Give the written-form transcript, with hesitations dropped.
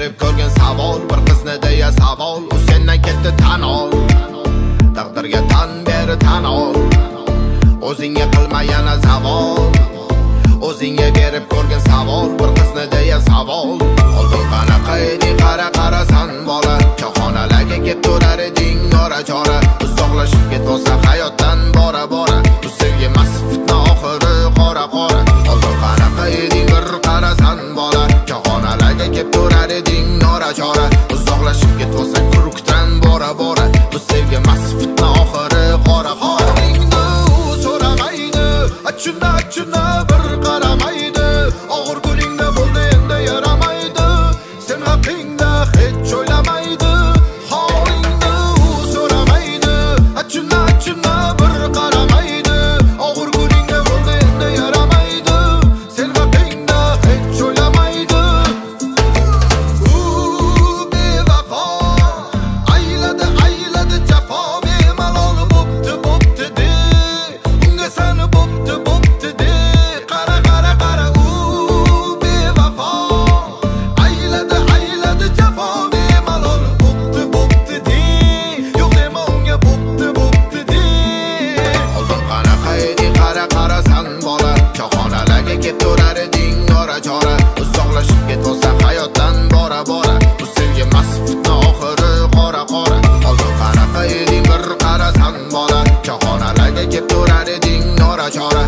berib ko'rgin savol, bir qizni deya savol, u sendan ketdi tan ol. Taqdirga tan ber, tan ol. O'zingga qilma yana zavol. O'zingga berib ko'rgin savol, bir qizni deya savol. Oldin qanaqa eding, qarasan bola, choxonalarga kelib turar eding ora-chora. Uzoqlashib ketsa hayotdan bora-bora, bu sevgi emas fitna oxiri qora-qora. Oldin qanaqa eding, bir qarasan bola, choxonalarga kelib turar eding ora-chora. Uzoqlashib ketsa kurukdan bora-bora, bu sevgi emas fitna oxiri qora-qora. Achuna bir qaramaydi, og'ir kuningda bo'ldi endi yaramaydi. Sen haqingda hech o'ylamaydi, holingni u so'ramaydi. Achuna bir qaramaydi, og'ir kuningda bo'ldi endi yaramaydi. Sen haqingda hech o'ylamaydi. U bevafo, ayladi jafo, bemalol bo'pti de. Unga seni bo'pti de. Qara u bevafo, ayladi jafo, bemalol bo'pti de. Yo'q dema unga bo'pti de. Oldin qanaqa eding, qarasan bola, choxonalarga kelib turar eding ora-chora. Uzoqlashib ketsa hayotdan bora-bora, bu sevgi emas fitna oxiri qora-qora. Oldin qanaqa eding, bir qarasan bola, choxonalarga kelib turar eding ora-chora.